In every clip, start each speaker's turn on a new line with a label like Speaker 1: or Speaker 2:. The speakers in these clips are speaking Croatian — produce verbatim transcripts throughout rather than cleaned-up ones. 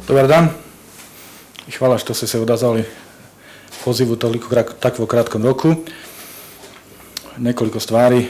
Speaker 1: Dobar dan i hvala što ste se odazvali pozivu toliko takvo kratkom roku. Nekoliko stvari.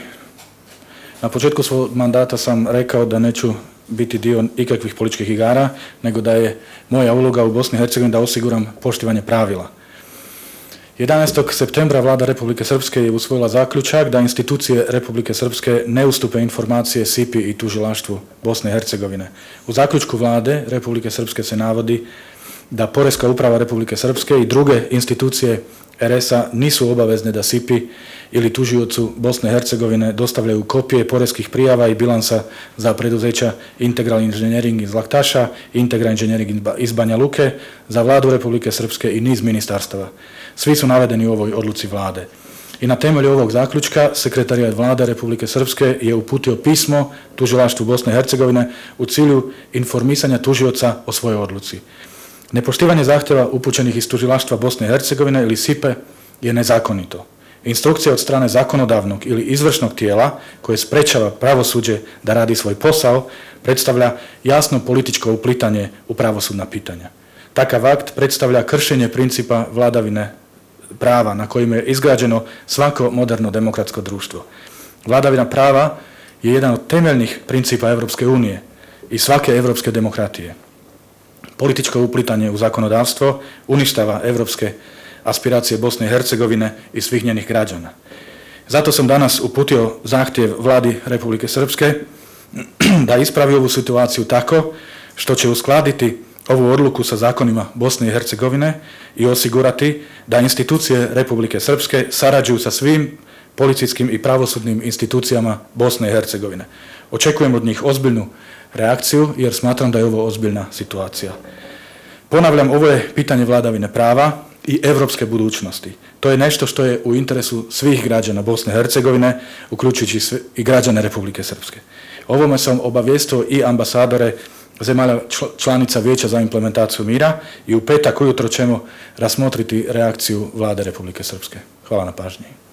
Speaker 1: Na početku svog mandata sam rekao da neću biti dio ikakvih političkih igara, nego da je moja uloga u Bosni i Hercegovini da osiguram poštivanje pravila. jedanaestog septembra Vlada Republike Srpske je usvojila zaključak da institucije Republike Srpske ne ustupe informacije S I P I i tužilaštvu Bosne i Hercegovine. U zaključku Vlade Republike Srpske se navodi da Poreska uprava Republike Srpske i druge institucije R S A nisu obavezne da S I P I ili tužiocu Bosne i Hercegovine dostavljaju kopije poreskih prijava i bilansa za preduzeća Integral Inženjering iz Laktaša, Integral Inženjering iz Banja Luke, za Vladu Republike Srpske i niz ministarstava. Svi su navedeni u ovoj odluci Vlade. I na temelju ovog zaključka Sekretarijat Vlade Republike Srpske je uputio pismo tužilaštvu Bosne i Hercegovine u cilju informisanja tužioca o svojoj odluci. Nepoštivanje zahtjeva upućenih iz tužilaštva Bosne i Hercegovine ili S I P E je nezakonito. Instrukcija od strane zakonodavnog ili izvršnog tijela koje sprečava pravosuđe da radi svoj posao predstavlja jasno političko uplitanje u pravosudna pitanja. Takav akt predstavlja kršenje principa vladavine prava na kojim je izgrađeno svako moderno demokratsko društvo. Vladavina prava je jedan od temeljnih principa Evropske unije i svake evropske demokratije. Političko uplitanje u zakonodavstvo uništava evropske aspiracije Bosne i Hercegovine i svih njenih građana. Zato sam danas uputio zahtjev Vladi Republike Srpske da ispravi ovu situaciju tako što će uskladiti ovu odluku sa zakonima Bosne i Hercegovine i osigurati da institucije Republike Srpske sarađuju sa svim policijskim i pravosudnim institucijama Bosne i Hercegovine. Očekujem od njih ozbiljnu reakciju jer smatram da je ovo ozbiljna situacija. Ponavljam, ovo je pitanje vladavine prava i evropske budućnosti. To je nešto što je u interesu svih građana Bosne i Hercegovine, uključujući i građane Republike Srpske. Ovome sam obavijestio i ambasadore zemalja članica Vijeća za implementaciju mira i u petak ujutro ćemo rasmotriti reakciju Vlade Republike Srpske. Hvala na pažnji.